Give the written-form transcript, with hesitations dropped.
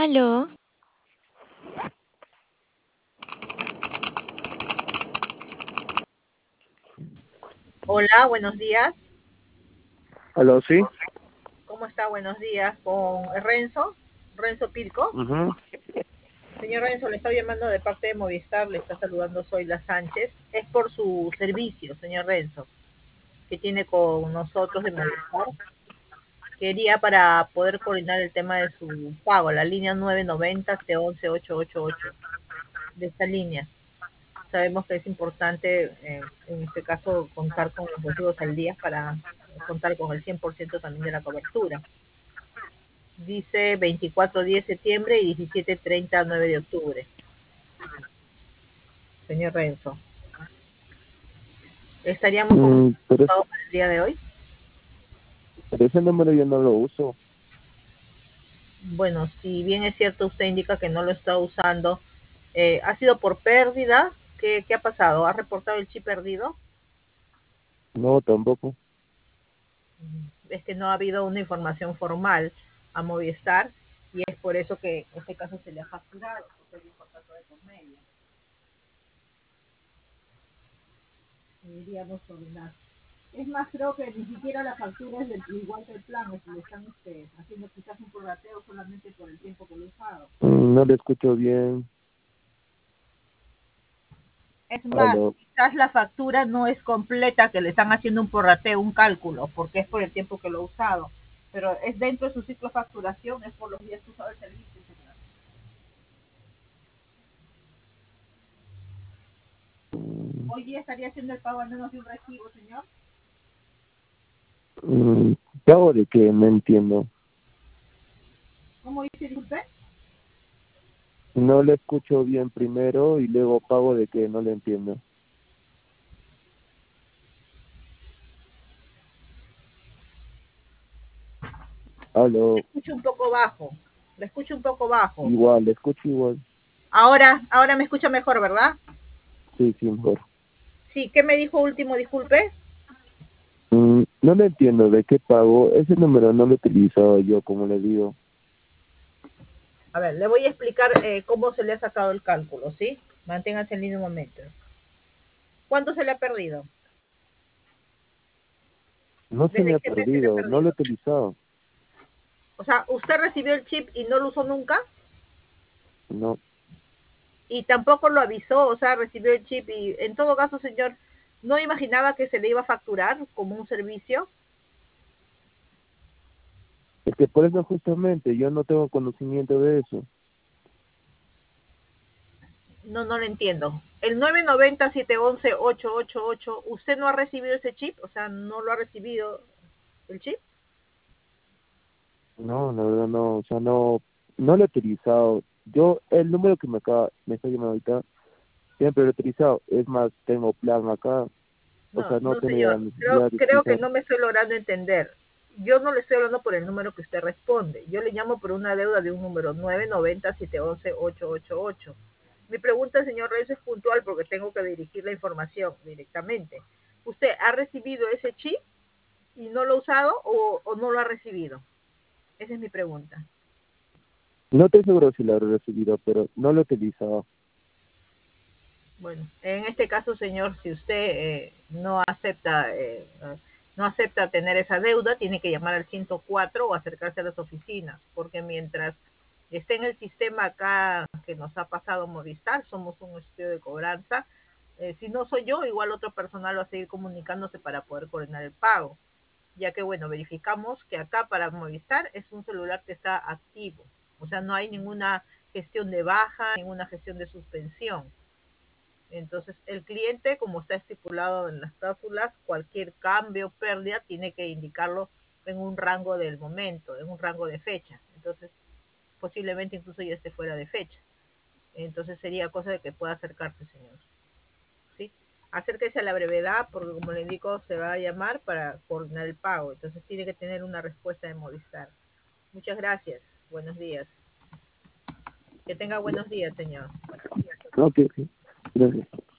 Aló, Hola, buenos días. Aló, sí. ¿Cómo está? Buenos días. Con Renzo, Renzo Pilco. Ujú. Señor Renzo, le estoy llamando de parte de Movistar, le está saludando Zoila Sánchez. Es por su servicio, señor Renzo, que tiene con nosotros de Movistar. Quería para poder coordinar el tema de su pago, la línea 990-711-888 de esta línea. Sabemos que es importante, en este caso, contar con los recibos al día para contar con el 100% también de la cobertura. Dice 24-10 de septiembre y 17-30 9 de octubre. Señor Renzo, estaríamos con Pero, pago para el día de hoy. pero ese número yo no lo uso. Bueno, si bien es cierto, usted indica que no lo está usando, ¿ha sido por pérdida? ¿Qué ha pasado? ¿Ha reportado el chip perdido? No, tampoco. Es que no ha habido una información formal a Movistar y es por eso que en este caso se le ha facturado, porque hay un contrato de por medio. Deberíamos coordinar. Es más, creo que ni siquiera la factura es del, igual que el plan, es que le están haciendo quizás un prorrateo solamente por el tiempo que lo he usado. No le escucho bien. Es más, Aló. quizás la factura no es completa, que le están haciendo un prorrateo, un cálculo, porque es por el tiempo que lo he usado. Pero es dentro de su ciclo de facturación, es por los días que he usado el servicio, señor. Mm, Hoy día estaría haciendo el pago al menos de un recibo, señor. mm, ¿Pago de qué? No entiendo. ¿Cómo dice, disculpe? No le escucho bien primero y luego pago de qué, no le entiendo. Aló. Escucho un poco bajo, le escucho un poco bajo. Igual, le escucho igual. Ahora me escucha mejor, ¿verdad? Sí, sí, mejor. Sí, ¿qué me dijo último? Disculpe. No le entiendo de qué pago. Ese número no lo he utilizado yo, como le digo. A ver, le voy a explicar cómo se le ha sacado el cálculo, ¿sí? Manténgase en línea un momento. ¿Cuánto se le ha perdido? No se me ¿Desde ha qué mes se le ha perdido, no lo he perdido? utilizado. O sea, ¿usted recibió el chip y no lo usó nunca? No, Y tampoco lo avisó, o sea, recibió el chip y en todo caso, señor, no imaginaba que se le iba a facturar como un servicio. es que por eso justamente yo no tengo conocimiento de eso. No lo entiendo. El 990-711-888, ¿usted no ha recibido ese chip? O sea, ¿no lo ha recibido el chip? No, la verdad no, o sea, no lo he utilizado. Yo, el número que me está llamando ahorita, siempre lo he utilizado. Es más, tengo plan acá, o No, sea, no no, tenía la señor. Creo, necesidad de creo que utilizar. no me estoy logrando entender. Yo no le estoy hablando por el número que usted responde. Yo le llamo por una deuda de un número 990-711-888. Mi pregunta, señor Reyes, es puntual porque tengo que dirigir la información directamente. ¿Usted ha recibido ese chip y no lo ha usado o no lo ha recibido? Esa es mi pregunta. No estoy seguro si lo he recibido, pero no lo he utilizado. Bueno, en este caso, señor, si usted no acepta tener esa deuda, tiene que llamar al 104 o acercarse a las oficinas, porque mientras esté en el sistema acá que nos ha pasado Movistar, somos un estudio de cobranza. Si no soy yo, igual otro personal va a seguir comunicándose para poder coordinar el pago, ya que, bueno, verificamos que acá para Movistar es un celular que está activo, o sea, no hay ninguna gestión de baja, ninguna gestión de suspensión. Entonces, el cliente, como está estipulado en las cláusulas, cualquier cambio, pérdida, tiene que indicarlo en un rango del momento, en un rango de fecha. Entonces, posiblemente incluso ya esté fuera de fecha. Entonces, sería cosa de que pueda acercarse, señor. ¿Sí? Acérquese a la brevedad, porque como le indico, se va a llamar para coordinar el pago. Entonces, tiene que tener una respuesta de Movistar. Muchas gracias. Buenos días. Que tenga buenos días, señor. Ok, ok. Gracias.